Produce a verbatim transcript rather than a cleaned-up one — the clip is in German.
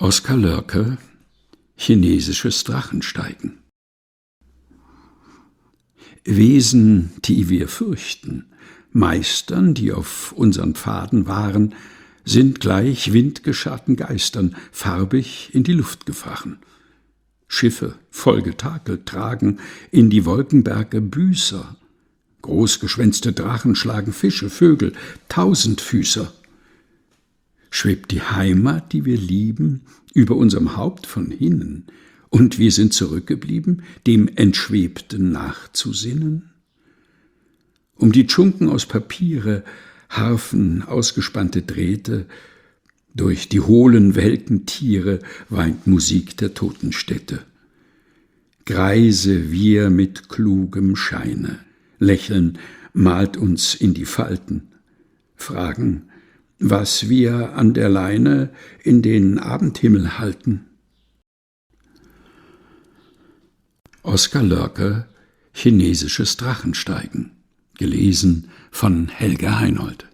Oskar Loerke, Chinesisches Drachensteigen. Wesen, die wir fürchten, Meistern, die auf unseren Pfaden waren, sind gleich windgescharrten Geistern farbig in die Luft gefahren. Schiffe, vollgetakelt, tragen in die Wolkenberge Büßer. Großgeschwänzte Drachen schlagen Fische, Vögel, Tausendfüßer. Schwebt die Heimat, die wir lieben, über unserem Haupt von hinnen, und wir sind zurückgeblieben, dem Entschwebten nachzusinnen? Um die Tschunken aus Papiere, Harfen, ausgespannte Drähte, durch die hohlen, welken Tiere weint Musik der Totenstädte. Greise wir mit klugem Scheine, Lächeln malt uns in die Falten, fragen, was wir an der Leine in den Abendhimmel halten. Oskar Loerke, Chinesisches Drachensteigen, gelesen von Helge Heinold.